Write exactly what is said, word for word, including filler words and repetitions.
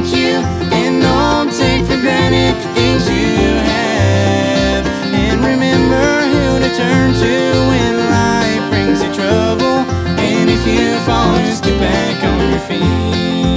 about you, and don't take for granted things you have. And remember who to turn to when life brings you trouble. And if you fall, just get back on your feet.